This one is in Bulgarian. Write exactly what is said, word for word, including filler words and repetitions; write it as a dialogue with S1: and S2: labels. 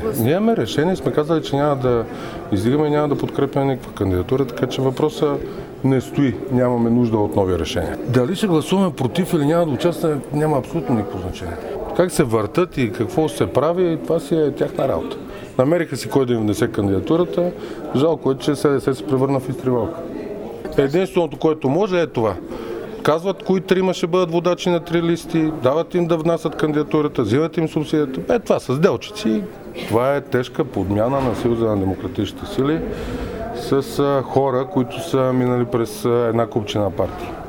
S1: гласуване?
S2: Ние имаме решение, сме казали, че няма да издигаме и няма да подкрепяме никаква кандидатура, така че въпросът не стои. Нямаме нужда от нови решения. Дали ще гласуваме против или няма да участваме, няма абсолютно никакво значение. Как се въртат и какво се прави, това си е тяхна работа. Намериха си кой да им внесе кандидатурата, жалко е, че СДС се превърна в изтривалка. Единственото, което може е това. Казват кои трима ще бъдат водачи на три листи, дават им да внасят кандидатурата, взимат им субсидията. Е, това са сделчици. Това е тежка подмяна на Съюза на демократичните сили с хора, които са минали през една купчина партии.